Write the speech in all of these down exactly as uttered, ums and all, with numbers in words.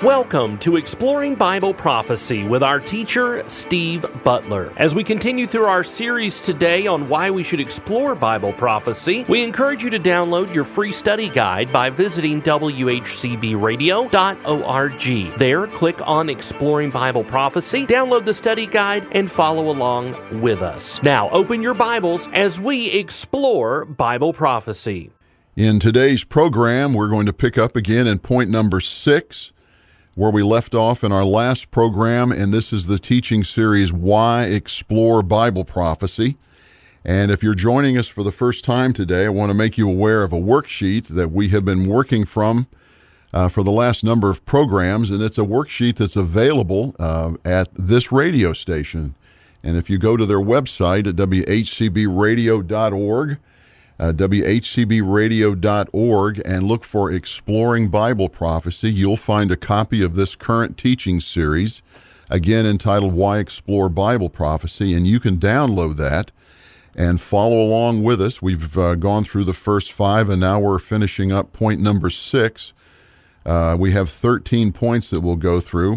Welcome to Exploring Bible Prophecy with our teacher, Steve Butler. As we continue through our series today on why we should explore Bible prophecy, we encourage you to download your free study guide by visiting w h c b radio dot org. There, click on Exploring Bible Prophecy, download the study guide, and follow along with us. Now, open your Bibles as we explore Bible prophecy. In today's program, we're going to pick up again in point number six, where we left off in our last program, and this is the teaching series, Why Explore Bible Prophecy. And if you're joining us for the first time today, I want to make you aware of a worksheet that we have been working from uh, for the last number of programs, and it's a worksheet that's available uh, at this radio station. And if you go to their website at w h c b radio dot org, Uh, w h c b radio dot org, and look for Exploring Bible Prophecy, you'll find a copy of this current teaching series, again entitled Why Explore Bible Prophecy, and you can download that and follow along with us. We've uh, gone through the first five, and now we're finishing up point number six. Uh, we have thirteen points that we'll go through,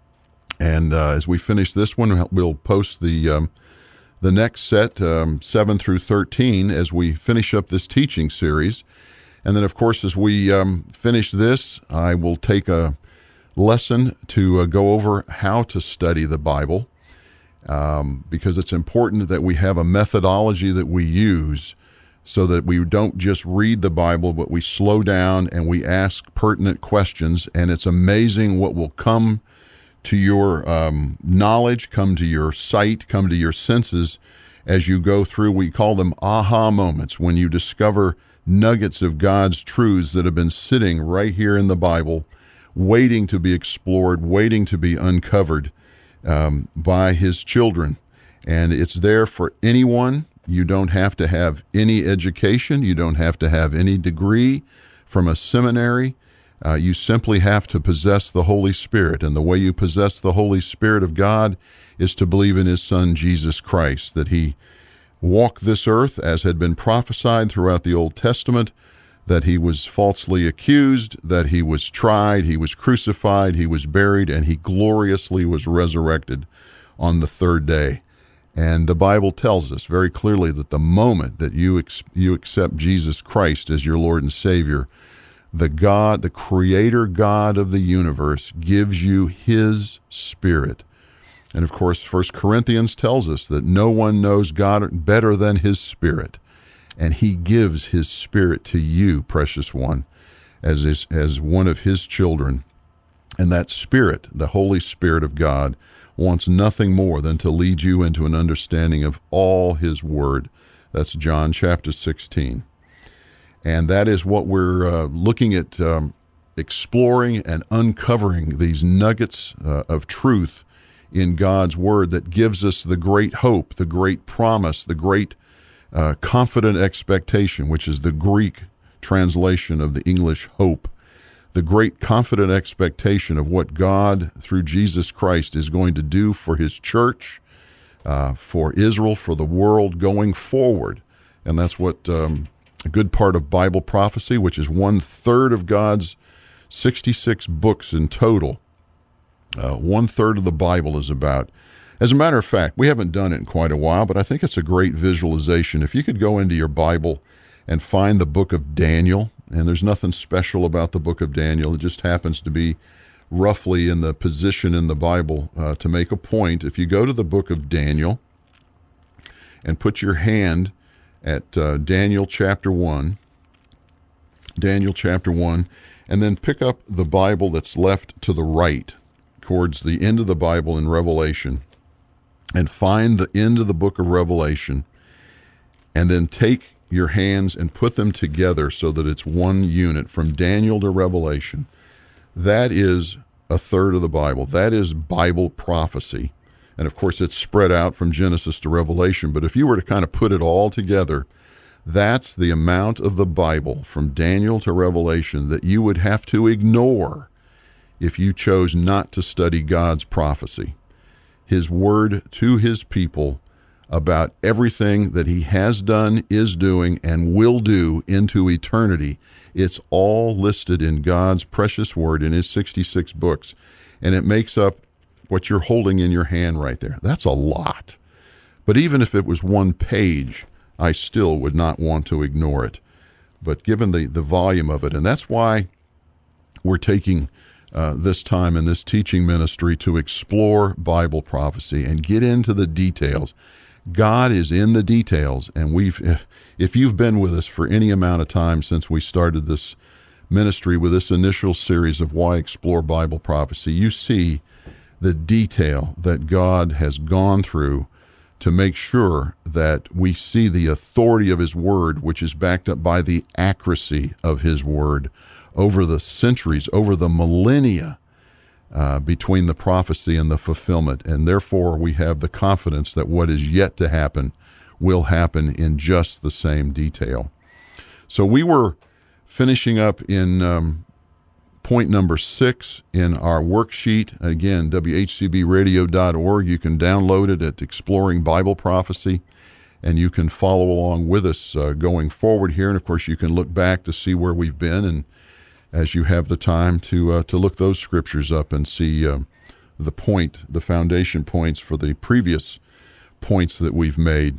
and uh, as we finish this one, we'll post the um, the next set, um, seven through thirteen, as we finish up this teaching series. And then, of course, as we um, finish this, I will take a lesson to uh, go over how to study the Bible, um, because it's important that we have a methodology that we use so that we don't just read the Bible, but we slow down and we ask pertinent questions. And it's amazing what will come to your um, knowledge, come to your sight, come to your senses as you go through. We call them aha moments, when you discover nuggets of God's truths that have been sitting right here in the Bible, waiting to be explored, waiting to be uncovered um, by His children. And it's there for anyone. You don't have to have any education. You don't have to have any degree from a seminary. Uh, you simply have to possess the Holy Spirit, and the way you possess the Holy Spirit of God is to believe in His Son, Jesus Christ, that He walked this earth as had been prophesied throughout the Old Testament, that He was falsely accused, that He was tried, He was crucified, He was buried, and He gloriously was resurrected on the third day. And the Bible tells us very clearly that the moment that you ex- you accept Jesus Christ as your Lord and Savior, the God, the Creator God of the universe, gives you His Spirit. And of course, First Corinthians tells us that no one knows God better than His Spirit. And He gives His Spirit to you, precious one, as, his, as one of His children. And that Spirit, the Holy Spirit of God, wants nothing more than to lead you into an understanding of all His Word. That's John chapter sixteen. And that is what we're uh, looking at, um, exploring and uncovering these nuggets uh, of truth in God's Word that gives us the great hope, the great promise, the great uh, confident expectation, which is the Greek translation of the English hope, the great confident expectation of what God, through Jesus Christ, is going to do for His church, uh, for Israel, for the world going forward. And that's what Um, a good part of Bible prophecy, which is one third of God's sixty-six books in total. Uh, one third of the Bible is about. As a matter of fact, we haven't done it in quite a while, but I think it's a great visualization. If you could go into your Bible and find the book of Daniel, and there's nothing special about the book of Daniel, it just happens to be roughly in the position in the Bible uh, to make a point. If you go to the book of Daniel and put your hand at uh, Daniel chapter one, Daniel chapter one, and then pick up the Bible that's left to the right, towards the end of the Bible in Revelation, and find the end of the book of Revelation, and then take your hands and put them together so that it's one unit from Daniel to Revelation. That is a third of the Bible. That is Bible prophecy. And of course, it's spread out from Genesis to Revelation. But if you were to kind of put it all together, that's the amount of the Bible from Daniel to Revelation that you would have to ignore if you chose not to study God's prophecy, His word to His people about everything that he has done, is doing, and will do into eternity. It's all listed in God's precious word in his sixty-six books, and it makes up what you're holding in your hand right there. That's a lot. But even if it was one page, I still would not want to ignore it. But given the, the volume of it, and that's why we're taking uh, this time in this teaching ministry to explore Bible prophecy and get into the details. God is in the details, and we've if, if you've been with us for any amount of time since we started this ministry with this initial series of Why Explore Bible Prophecy, you see the detail that God has gone through to make sure that we see the authority of his word, which is backed up by the accuracy of his word over the centuries, over the millennia, Uh, between the prophecy and the fulfillment. And therefore, we have the confidence that what is yet to happen will happen in just the same detail. So we were finishing up in um, point number six in our worksheet. Again, W H C B radio dot org. You can download it at Exploring Bible Prophecy, and you can follow along with us uh, going forward here. And, of course, you can look back to see where we've been, and as you have the time to uh, to look those scriptures up and see uh, the point, the foundation points for the previous points that we've made.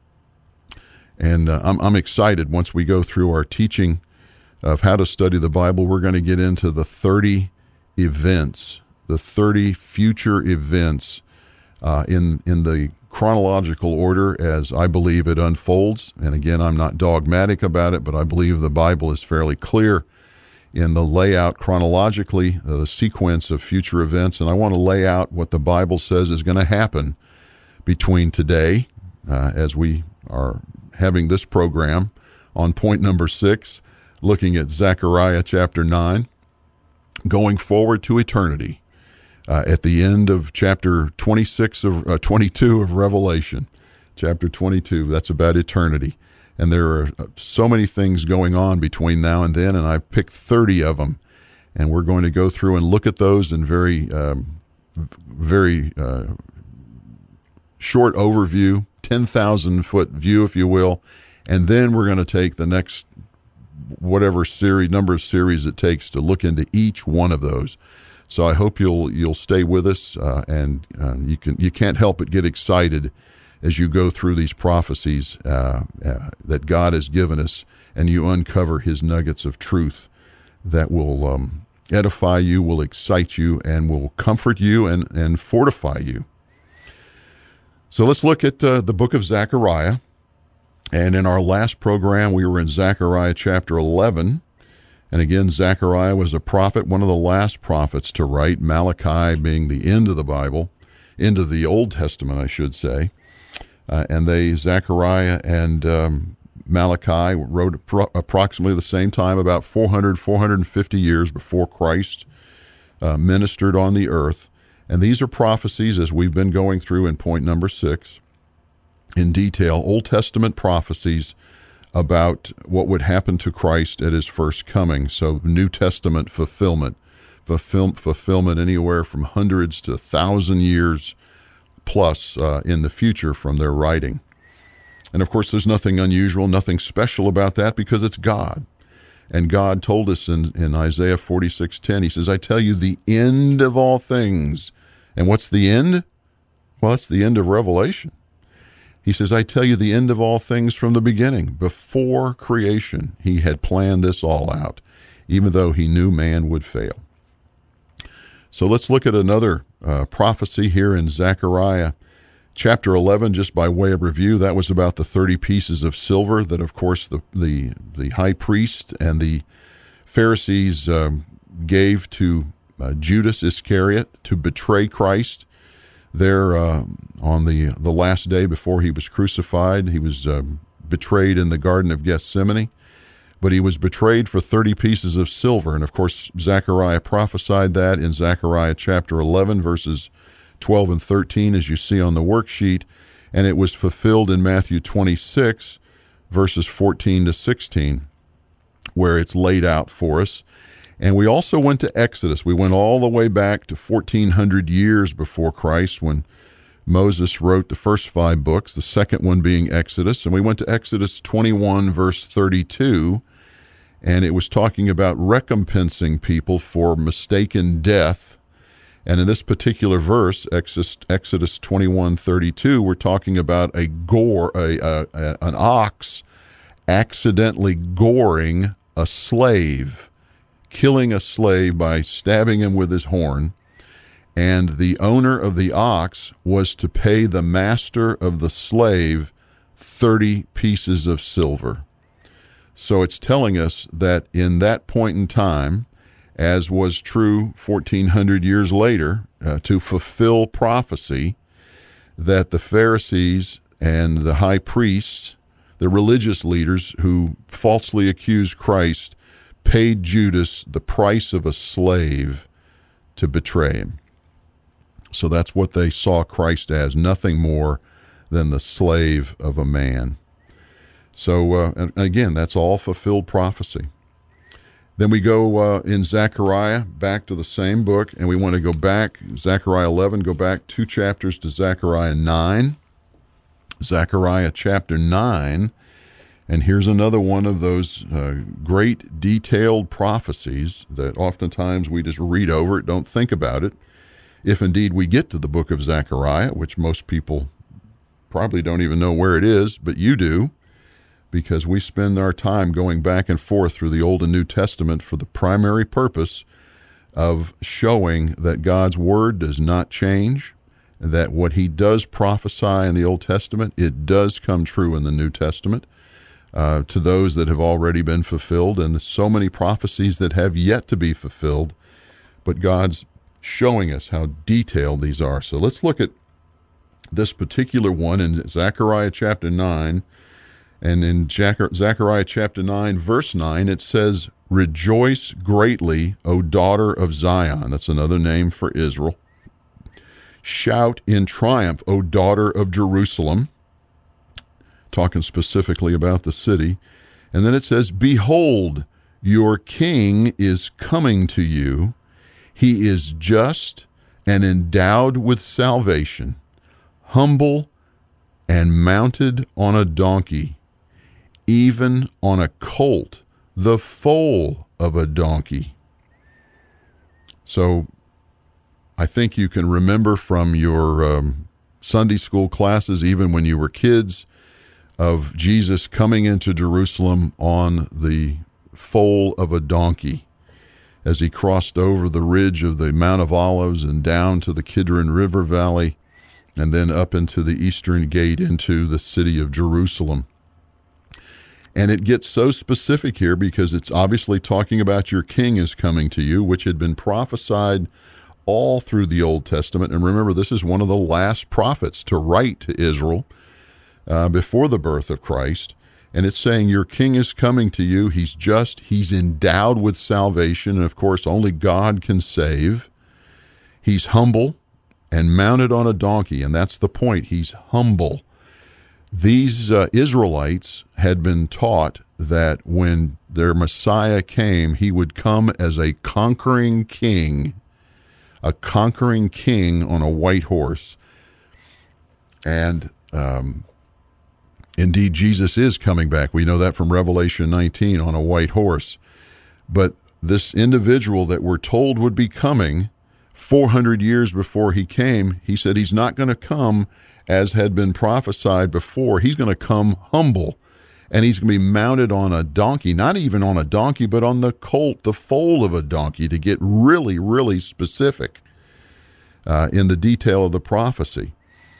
And uh, I'm, I'm excited once we go through our teaching of how to study the Bible. We're going to get into the thirty events, the thirty future events uh, in in the chronological order as I believe it unfolds. And again, I'm not dogmatic about it, but I believe the Bible is fairly clear in the layout chronologically, uh, the sequence of future events. And I want to lay out what the Bible says is going to happen between today, uh, as we are having this program, on point number six, looking at Zechariah chapter nine, going forward to eternity, uh, at the end of chapter twenty-six of uh, twenty-two of Revelation, chapter twenty-two. That's about eternity. And there are so many things going on between now and then, and I picked thirty of them. And we're going to go through and look at those in very, um, very uh, short overview, ten thousand foot view, if you will. And then we're going to take the next whatever series, number of series it takes to look into each one of those. So I hope you'll you'll stay with us, uh, and uh, you can you can't help but get excited as you go through these prophecies uh, uh, that God has given us, and you uncover his nuggets of truth that will um, edify you, will excite you, and will comfort you and, and fortify you. So let's look at uh, the book of Zechariah. And in our last program, we were in Zechariah chapter eleven. And again, Zechariah was a prophet, one of the last prophets to write, Malachi being the end of the Bible, end of the Old Testament, I should say. Uh, and they, Zechariah and um, Malachi, wrote pro- approximately the same time, about four hundred, four hundred fifty years before Christ uh, ministered on the earth. And these are prophecies, as we've been going through in point number six, in detail, Old Testament prophecies about what would happen to Christ at his first coming. So New Testament fulfillment, fulfill- fulfillment anywhere from hundreds to a thousand years plus uh, in the future from their writing. And of course, there's nothing unusual, nothing special about that, because it's God. And God told us in, in Isaiah forty-six ten, he says, I tell you the end of all things. And what's the end? Well, it's the end of Revelation. He says, I tell you the end of all things from the beginning. Before creation, he had planned this all out, even though he knew man would fail. So let's look at another uh, prophecy here in Zechariah chapter eleven, just by way of review. That was about the thirty pieces of silver that, of course, the the, the high priest and the Pharisees um, gave to uh, Judas Iscariot to betray Christ there uh, on the, the last day before he was crucified. He was uh, betrayed in the Garden of Gethsemane. But he was betrayed for thirty pieces of silver. And of course, Zechariah prophesied that in Zechariah chapter eleven, verses twelve and thirteen, as you see on the worksheet. And it was fulfilled in Matthew twenty-six, verses fourteen to sixteen, where it's laid out for us. And we also went to Exodus. We went all the way back to fourteen hundred years before Christ, when Moses wrote the first five books, the second one being Exodus. And we went to Exodus twenty-one, verse thirty-two, and it was talking about recompensing people for mistaken death. And in this particular verse, Exodus twenty-one thirty-two, we're talking about a gore, a, a, a an ox accidentally goring a slave, killing a slave by stabbing him with his horn. And the owner of the ox was to pay the master of the slave thirty pieces of silver. So it's telling us that in that point in time, as was true fourteen hundred years later, uh, to fulfill prophecy, that the Pharisees and the high priests, the religious leaders who falsely accused Christ, paid Judas the price of a slave to betray him. So that's what they saw Christ as, nothing more than the slave of a man. So, uh, and again, that's all fulfilled prophecy. Then we go uh, in Zechariah back to the same book, and we want to go back, Zechariah eleven, go back two chapters to Zechariah nine. Zechariah chapter nine, and here's another one of those uh, great detailed prophecies that oftentimes we just read over it, don't think about it. If indeed we get to the book of Zechariah, which most people probably don't even know where it is, but you do, because we spend our time going back and forth through the Old and New Testament for the primary purpose of showing that God's Word does not change, and that what He does prophesy in the Old Testament, it does come true in the New Testament uh, to those that have already been fulfilled, and so many prophecies that have yet to be fulfilled, but God's showing us how detailed these are. So let's look at this particular one in Zechariah chapter nine. And in Zechariah chapter nine, verse nine, it says, "Rejoice greatly, O daughter of Zion." That's another name for Israel. "Shout in triumph, O daughter of Jerusalem." Talking specifically about the city. And then it says, "Behold, your king is coming to you. He is just and endowed with salvation, humble and mounted on a donkey, even on a colt, the foal of a donkey." So I think you can remember from your um, Sunday school classes, even when you were kids, of Jesus coming into Jerusalem on the foal of a donkey as he crossed over the ridge of the Mount of Olives and down to the Kidron River Valley, and then up into the eastern gate into the city of Jerusalem. And it gets so specific here because it's obviously talking about your king is coming to you, which had been prophesied all through the Old Testament. And remember, this is one of the last prophets to write to Israel uh, before the birth of Christ. And it's saying your king is coming to you. He's just, he's endowed with salvation. And of course, only God can save. He's humble and mounted on a donkey. And that's the point. He's humble. These uh, Israelites had been taught that when their Messiah came, he would come as a conquering king, a conquering king on a white horse. And um, indeed, Jesus is coming back. We know that from Revelation nineteen on a white horse. But this individual that we're told would be coming four hundred years before he came, he said he's not going to come as had been prophesied before. He's going to come humble, and he's going to be mounted on a donkey, not even on a donkey, but on the colt, the foal of a donkey, to get really, really specific uh, in the detail of the prophecy.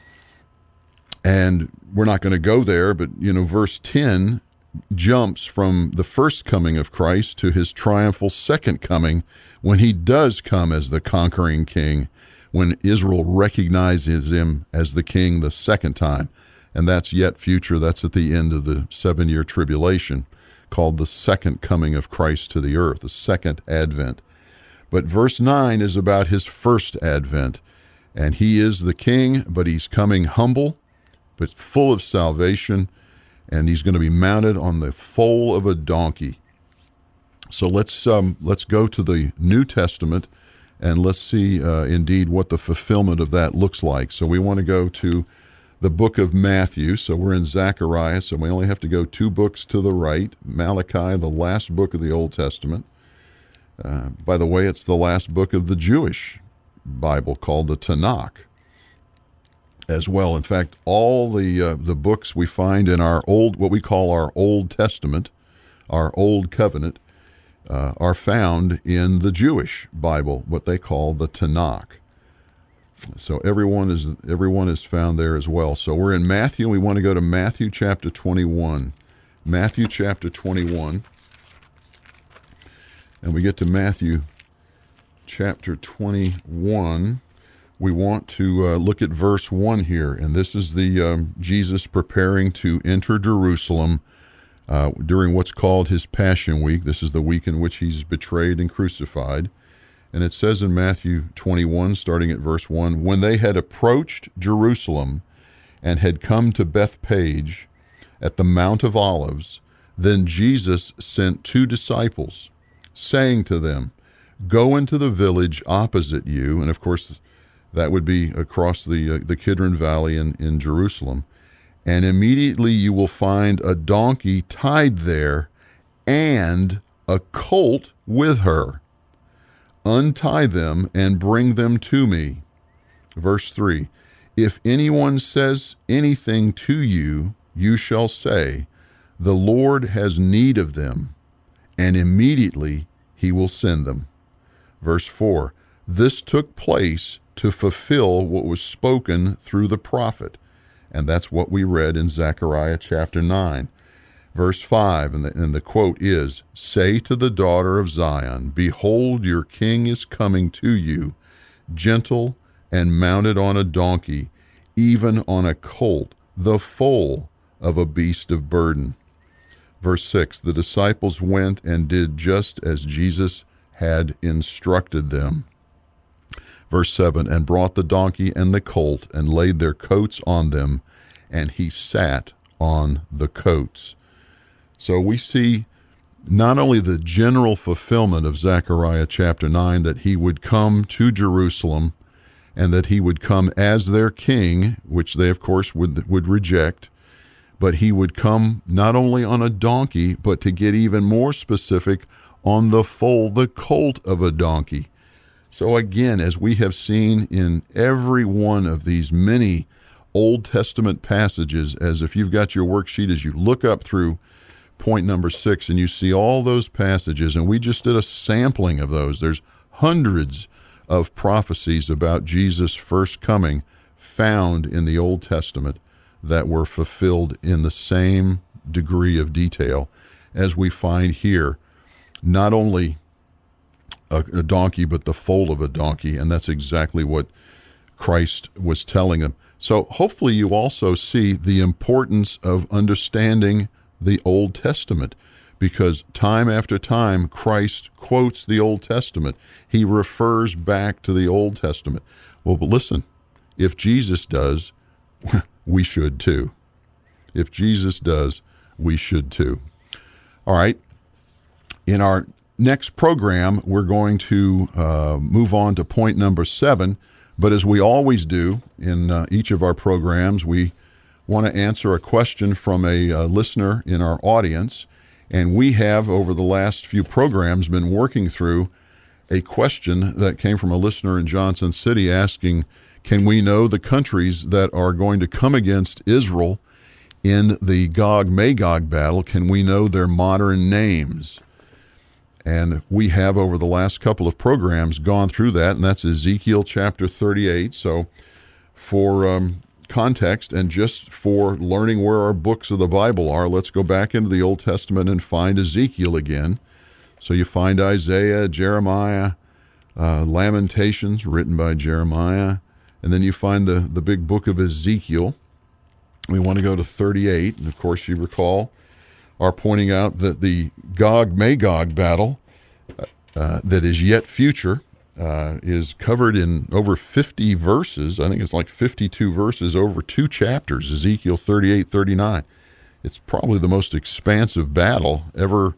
And we're not going to go there, but, you know, verse ten jumps from the first coming of Christ to his triumphal second coming, when he does come as the conquering king, when Israel recognizes him as the king the second time. And that's yet future. That's at the end of the seven-year tribulation, called the second coming of Christ to the earth, the second advent. But verse nine is about his first advent. And he is the king, but he's coming humble, but full of salvation, and he's going to be mounted on the foal of a donkey. So let's um, let's go to the New Testament and let's see uh, indeed what the fulfillment of that looks like. So we want to go to the book of Matthew. So we're in Zechariah, so we only have to go two books to the right. Malachi, the last book of the Old Testament. Uh, by the way, it's the last book of the Jewish Bible, called the Tanakh as well. In fact, all the uh, the books we find in our old, what we call our Old Testament, our Old Covenant, uh, are found in the Jewish Bible, what they call the Tanakh. So everyone is everyone is found there as well. So we're in Matthew. We want to go to Matthew chapter twenty-one. Matthew chapter twenty-one. And we get to Matthew chapter twenty-one. We want to uh, look at verse one here. And this is the um, Jesus preparing to enter Jerusalem uh, during what's called his Passion Week. This is the week in which he's betrayed and crucified. And it says in Matthew twenty-one, starting at verse one, when they had approached Jerusalem and had come to Bethphage at the Mount of Olives, then Jesus sent two disciples, saying to them, go into the village opposite you. And of course, that would be across the uh, the Kidron Valley in, in Jerusalem. And immediately you will find a donkey tied there and a colt with her. Untie them and bring them to me. Verse three, if anyone says anything to you, you shall say, the Lord has need of them, and immediately he will send them. Verse four, this took place to fulfill what was spoken through the prophet. And that's what we read in Zechariah chapter nine. Verse five, and the, and the quote is, say to the daughter of Zion, behold, your king is coming to you, gentle and mounted on a donkey, even on a colt, the foal of a beast of burden. Verse six, the disciples went and did just as Jesus had instructed them. Verse seven, and brought the donkey and the colt and laid their coats on them, and he sat on the coats. So we see not only the general fulfillment of Zechariah chapter nine, that he would come to Jerusalem and that he would come as their king, which they, of course, would, would reject, but he would come not only on a donkey, but to get even more specific, on the foal, the colt of a donkey. So again, as we have seen in every one of these many Old Testament passages, as if you've got your worksheet, as you look up through point number six and you see all those passages, and we just did a sampling of those. There's hundreds of prophecies about Jesus' first coming found in the Old Testament that were fulfilled in the same degree of detail as we find here. Not only a, a donkey, but the foal of a donkey, and that's exactly what Christ was telling them. So hopefully you also see the importance of understanding the Old Testament, because time after time Christ quotes the Old Testament. He refers back to the Old Testament. Well, but listen, if Jesus does, we should too. If Jesus does, we should too. All right. In our next program, we're going to uh, move on to point number seven. But as we always do in uh, each of our programs, we want to answer a question from a uh, listener in our audience. And we have, over the last few programs, been working through a question that came from a listener in Johnson City asking, can we know the countries that are going to come against Israel in the Gog-Magog battle? Can we know their modern names? And we have, over the last couple of programs, gone through that, and that's Ezekiel chapter thirty-eight. So for um, context and just for learning where our books of the Bible are, let's go back into the Old Testament and find Ezekiel again. So you find Isaiah, Jeremiah, uh, Lamentations, written by Jeremiah, and then you find the, the big book of Ezekiel. We want to go to thirty-eight, and of course you recall are pointing out that the Gog-Magog battle uh, that is yet future uh, is covered in over fifty verses. I think it's like fifty-two verses over two chapters, Ezekiel thirty-eight, thirty-nine. It's probably the most expansive battle ever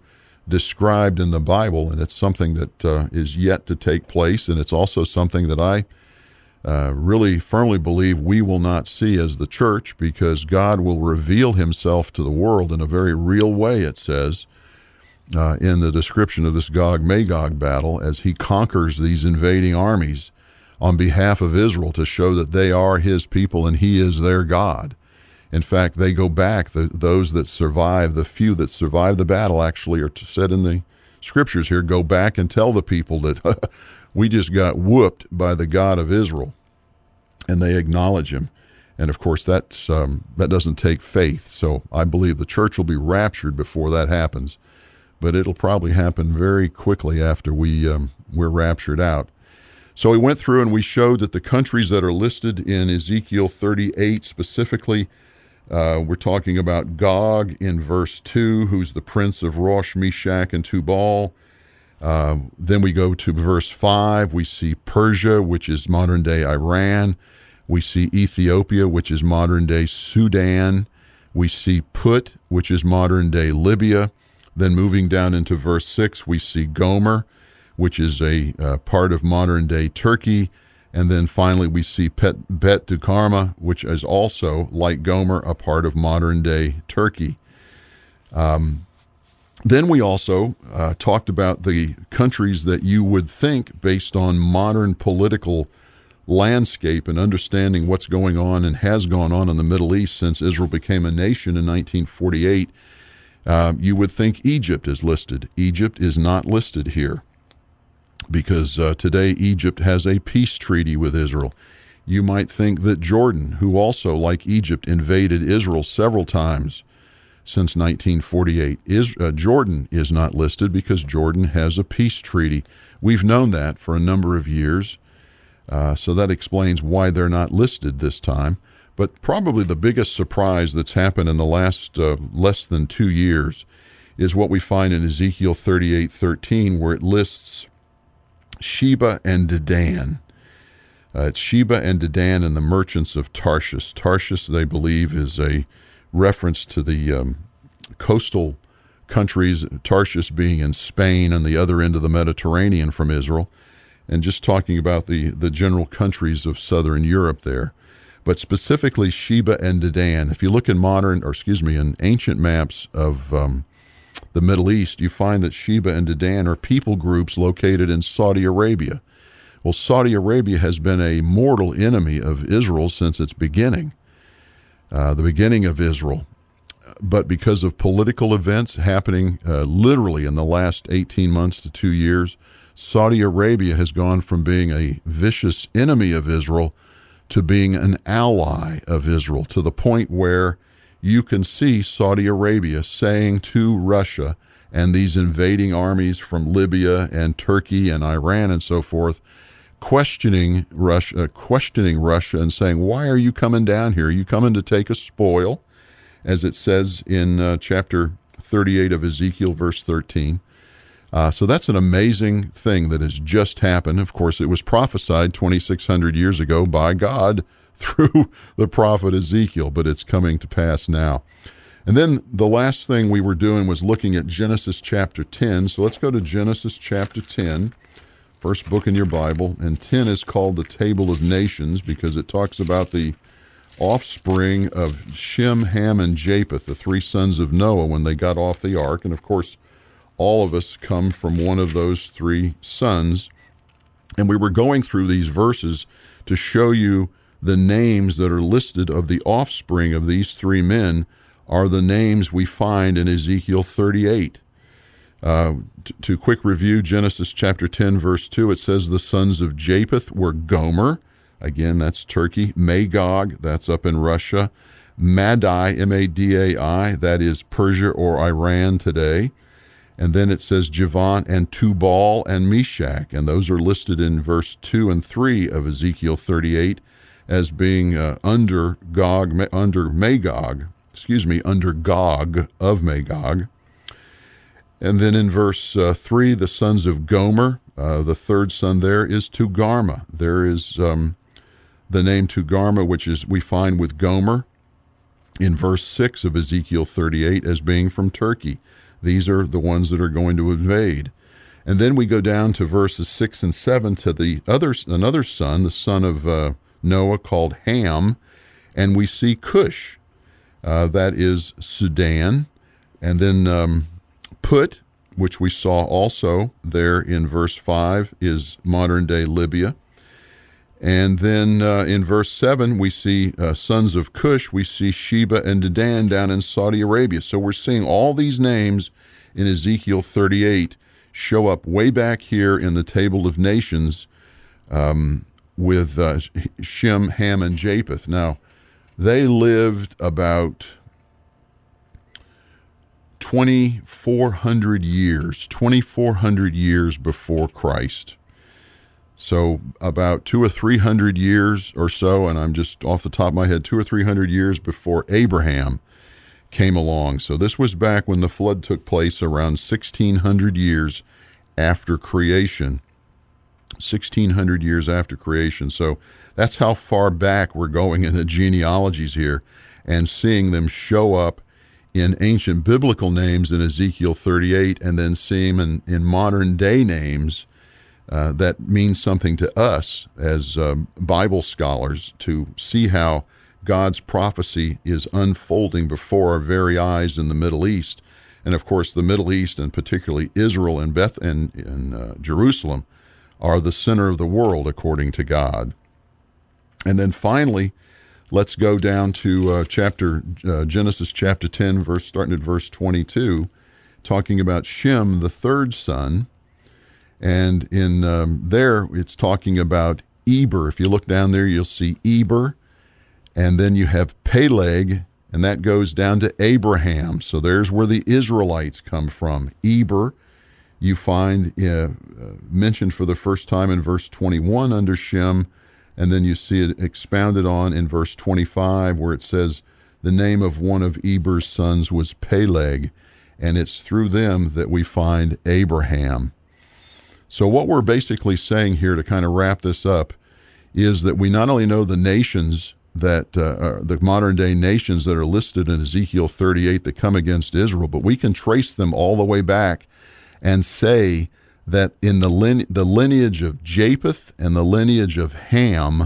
described in the Bible, and it's something that uh, is yet to take place, and it's also something that I uh, really firmly believe we will not see as the church, because God will reveal himself to the world in a very real way, it says, uh, in the description of this Gog-Magog battle, as he conquers these invading armies on behalf of Israel to show that they are his people and he is their God. In fact, they go back, the, those that survive, the few that survive the battle actually are said in the scriptures here, go back and tell the people that we just got whooped by the God of Israel, and they acknowledge him. And of course, that's, um, that doesn't take faith. So I believe the church will be raptured before that happens, but it'll probably happen very quickly after we, um, we're raptured out. So we went through and we showed that the countries that are listed in Ezekiel thirty-eight specifically, Uh, we're talking about Gog in verse two, who's the prince of Rosh, Meshach, and Tubal. Uh, then we go to verse five. We see Persia, which is modern-day Iran. We see Ethiopia, which is modern-day Sudan. We see Put, which is modern-day Libya. Then moving down into verse six, we see Gomer, which is a uh, part of modern-day Turkey. And then finally, we see Bet Dukarma, which is also, like Gomer, a part of modern-day Turkey. Um, then we also uh, talked about the countries that you would think, based on modern political landscape and understanding what's going on and has gone on in the Middle East since Israel became a nation in nineteen forty-eight, uh, you would think Egypt is listed. Egypt is not listed here, because uh, today Egypt has a peace treaty with Israel. You might think that Jordan, who also, like Egypt, invaded Israel several times since nineteen forty-eight, is, uh, Jordan is not listed because Jordan has a peace treaty. We've known that for a number of years, uh, so that explains why they're not listed this time. But probably the biggest surprise that's happened in the last uh, less than two years is what we find in Ezekiel thirty-eight thirteen, where it lists Sheba and Dedan. Uh, it's Sheba and Dedan and the merchants of Tarshish. Tarshish, they believe, is a reference to the um, coastal countries, Tarshish being in Spain and the other end of the Mediterranean from Israel, and just talking about the, the general countries of southern Europe there. But specifically Sheba and Dedan. If you look in modern, or excuse me, in ancient maps of um, the Middle East, you find that Sheba and Dedan are people groups located in Saudi Arabia. Well, Saudi Arabia has been a mortal enemy of Israel since its beginning, uh, the beginning of Israel. But because of political events happening uh, literally in the last eighteen months to two years, Saudi Arabia has gone from being a vicious enemy of Israel to being an ally of Israel, to the point where you can see Saudi Arabia saying to Russia and these invading armies from Libya and Turkey and Iran and so forth, questioning Russia, questioning Russia and saying, why are you coming down here? Are you coming to take a spoil? As it says in uh, chapter thirty-eight of Ezekiel, verse thirteen. Uh, so that's an amazing thing that has just happened. Of course, it was prophesied twenty-six hundred years ago by God through the prophet Ezekiel, but it's coming to pass now. And then the last thing we were doing was looking at Genesis chapter ten. So let's go to Genesis chapter ten, first book in your Bible. And ten is called the Table of Nations because it talks about the offspring of Shem, Ham, and Japheth, the three sons of Noah, when they got off the ark. And of course, all of us come from one of those three sons. And we were going through these verses to show you the names that are listed of the offspring of these three men are the names we find in Ezekiel thirty-eight. Uh, to, to quick review, Genesis chapter ten, verse two, it says the sons of Japheth were Gomer. Again, that's Turkey. Magog, that's up in Russia. Madai, M A D A I, that is Persia or Iran today. And then it says Javan and Tubal and Meshach, and those are listed in verse two and three of Ezekiel thirty-eight as being uh, under Gog, under Magog, excuse me, under Gog of Magog. And then in verse uh, three, the sons of Gomer, uh, the third son there is Togarmah. There is um, the name Togarmah, which is we find with Gomer in verse six of Ezekiel thirty-eight as being from Turkey. These are the ones that are going to invade. And then we go down to verses six and seven to the other another son, the son of uh, Noah, called Ham, and we see Cush. Uh, that is Sudan. And then um, Put, which we saw also there in verse five, is modern-day Libya. And then uh, in verse seven, we see uh, sons of Cush. We see Sheba and Dedan down in Saudi Arabia. So we're seeing all these names in Ezekiel thirty-eight show up way back here in the table of nations um, with uh, Shem, Ham, and Japheth. Now, they lived about twenty-four hundred years, twenty-four hundred years before Christ. So about two or three hundred years or so, and I'm just off the top of my head, two or three hundred years before Abraham came along. So this was back when the flood took place, around sixteen hundred years after creation. sixteen hundred years after creation. So that's how far back we're going in the genealogies here, and seeing them show up in ancient biblical names in Ezekiel thirty-eight, and then seeing them in, in modern day names uh, that mean something to us as um, Bible scholars, to see how God's prophecy is unfolding before our very eyes in the Middle East. And of course, the Middle East, and particularly Israel and Beth and, and uh, Jerusalem, are the center of the world according to God. And then finally, let's go down to uh, chapter uh, Genesis chapter ten, verse starting at verse twenty-two, talking about Shem, the third son. And in um, there, it's talking about Eber. If you look down there, you'll see Eber. And then you have Peleg, and that goes down to Abraham. So there's where the Israelites come from. Eber, you find uh, uh, mentioned for the first time in verse twenty-one under Shem, and then you see it expounded on in verse twenty-five, where it says the name of one of Eber's sons was Peleg, and it's through them that we find Abraham. So what we're basically saying here, to kind of wrap this up, is that we not only know the nations that uh, are the modern day nations that are listed in Ezekiel thirty-eight that come against Israel, but we can trace them all the way back and say that in the, line, the lineage of Japheth and the lineage of Ham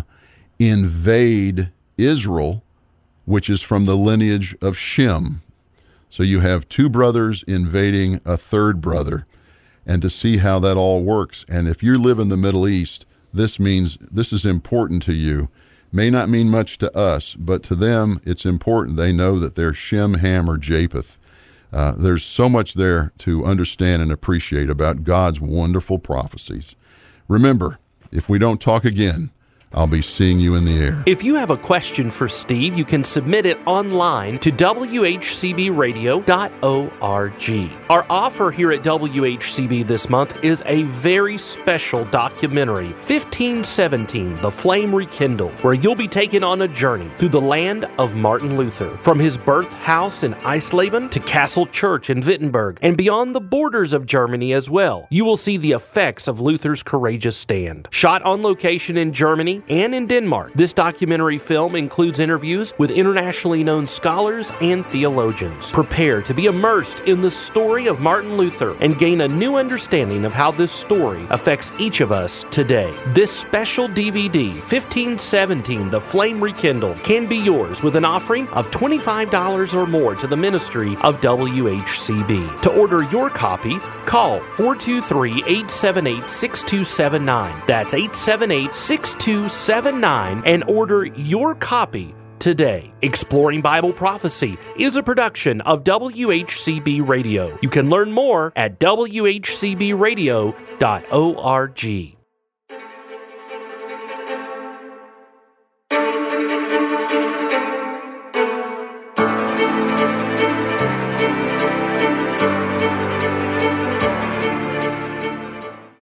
invade Israel, which is from the lineage of Shem. So you have two brothers invading a third brother, and to see how that all works. And if you live in the Middle East, this means this is important to you. May not mean much to us, but to them it's important. They know that they're Shem, Ham, or Japheth. Uh, there's so much there to understand and appreciate about God's wonderful prophecies. Remember, if we don't talk again, I'll be seeing you in the air. If you have a question for Steve, you can submit it online to w h c b radio dot org. Our offer here at W H C B this month is a very special documentary, fifteen seventeen, The Flame Rekindled, where you'll be taken on a journey through the land of Martin Luther, from his birth house in Eisleben to Castle Church in Wittenberg, and beyond the borders of Germany as well. You will see the effects of Luther's courageous stand. Shot on location in Germany and in Denmark, this documentary film includes interviews with internationally known scholars and theologians. Prepare to be immersed in the story of Martin Luther and gain a new understanding of how this story affects each of us today. This special D V D, fifteen seventeen, The Flame Rekindled, can be yours with an offering of twenty-five dollars or more to the ministry of W H C B. To order your copy, call four two three, eight seven eight, six two seven nine. That's eight seven eight, six two seven nine, and order your copy today. Exploring Bible Prophecy is a production of W H C B Radio. You can learn more at w h c b radio dot org.